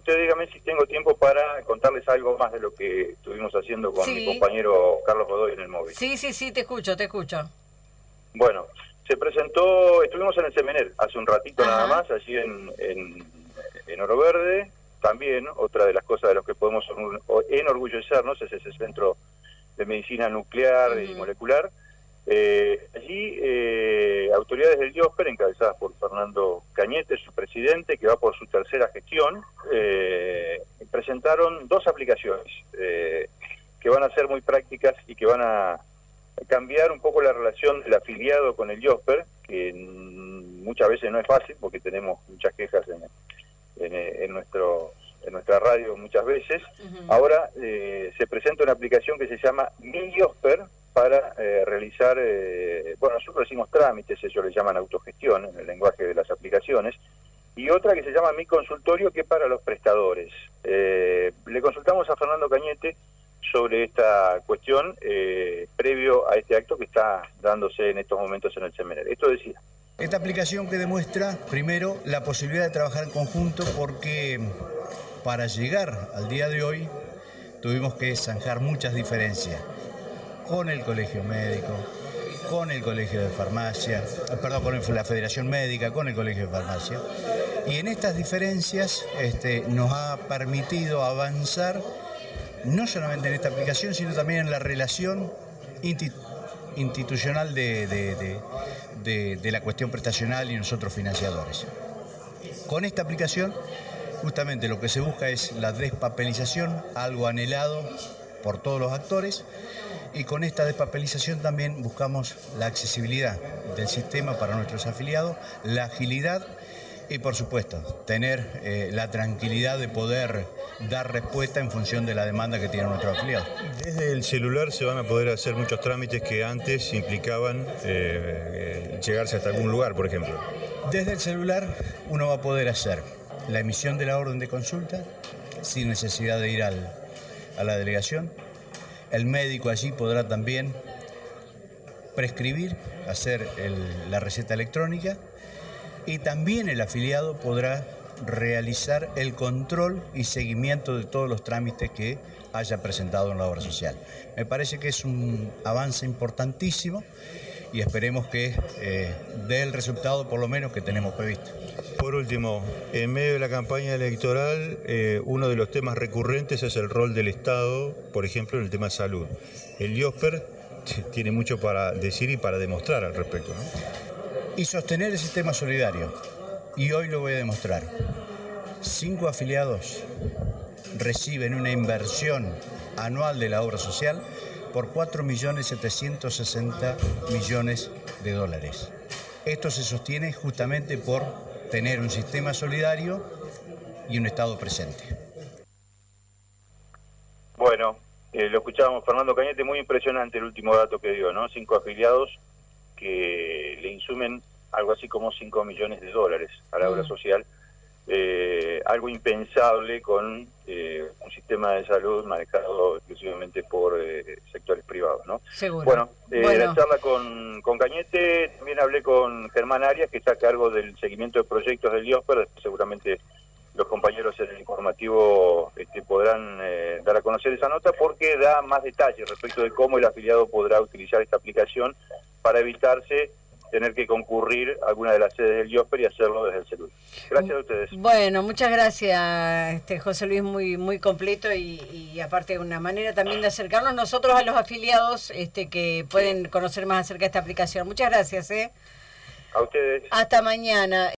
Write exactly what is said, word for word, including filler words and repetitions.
usted dígame si tengo tiempo para contarles algo más de lo que estuvimos haciendo con sí. mi compañero Carlos Godoy en el móvil. Sí, sí, sí, te escucho, te escucho. Bueno, se presentó, estuvimos en el Semener hace un ratito Ajá. nada más, allí en, en, en Oro Verde. También, otra de las cosas de las que podemos enorgullecernos es ese centro de medicina nuclear uh-huh. y molecular. Eh, allí, eh, autoridades del IOSPER, encabezadas por Fernando Cañete, su presidente, que va por su tercera gestión, eh, presentaron dos aplicaciones eh, que van a ser muy prácticas y que van a cambiar un poco la relación del afiliado con el IOSPER, que muchas veces no es fácil porque tenemos muchas quejas en, en, en, nuestro, en nuestra radio muchas veces. Uh-huh. Ahora eh, se presenta una aplicación que se llama Mi IOSPER, para eh, realizar, eh, bueno, nosotros decimos trámites, ellos le llaman autogestión en el lenguaje de las aplicaciones, y otra que se llama Mi Consultorio, que es para los prestadores. Eh, le consultamos a Fernando Cañete sobre esta cuestión eh, previo a este acto que está dándose en estos momentos en el Semener. Esto decía. Esta aplicación que demuestra, primero, la posibilidad de trabajar en conjunto, porque para llegar al día de hoy tuvimos que zanjar muchas diferencias con el Colegio Médico, con el Colegio de Farmacia, perdón, con la Federación Médica, con el Colegio de Farmacia. Y en estas diferencias este, nos ha permitido avanzar no solamente en esta aplicación, sino también en la relación insti- institucional de, de, de, de, de la cuestión prestacional y nosotros financiadores. Con esta aplicación, justamente lo que se busca es la despapelización, algo anhelado por todos los actores, y con esta despapelización también buscamos la accesibilidad del sistema para nuestros afiliados, la agilidad y, por supuesto, tener eh, la tranquilidad de poder dar respuesta en función de la demanda que tienen nuestros afiliados. Desde el celular se van a poder hacer muchos trámites que antes implicaban eh, eh, llegarse hasta algún lugar, por ejemplo. Desde el celular uno va a poder hacer la emisión de la orden de consulta sin necesidad de ir al, a la delegación. El médico allí podrá también prescribir, hacer el, la receta electrónica, y también el afiliado podrá realizar el control y seguimiento de todos los trámites que haya presentado en la obra social. Me parece que es un avance importantísimo y esperemos que eh, dé el resultado por lo menos que tenemos previsto. Por último, en medio de la campaña electoral, eh, uno de los temas recurrentes es el rol del Estado, por ejemplo, en el tema de salud. El IOSPER tiene mucho para decir y para demostrar al respecto, ¿no? Y sostener el sistema solidario. Y hoy lo voy a demostrar. Cinco afiliados reciben una inversión anual de la obra social por cuatro millones setecientos sesenta millones de dólares. Esto se sostiene justamente por tener un sistema solidario y un Estado presente. Bueno, eh, lo escuchábamos Fernando Cañete, muy impresionante el último dato que dio, ¿no? Cinco afiliados que le insumen algo así como cinco millones de dólares a la obra mm. social, eh, algo impensable con eh, un sistema de salud manejado exclusivamente por eh, sectores privados, ¿no? Seguro. Bueno, eh, bueno. la charla con, con Cañete, también hablé con Germán Arias, que está a cargo del seguimiento de proyectos del IOSPER. Seguramente los compañeros en el informativo este, podrán eh, dar a conocer esa nota, porque da más detalles respecto de cómo el afiliado podrá utilizar esta aplicación para evitarse tener que concurrir a alguna de las sedes del IOSPER y hacerlo desde el celular. Gracias a ustedes. Bueno, muchas gracias, este José Luis, muy muy completo y, y aparte una manera también de acercarnos nosotros a los afiliados este que pueden conocer más acerca de esta aplicación. Muchas gracias, ¿eh? A ustedes. Hasta mañana.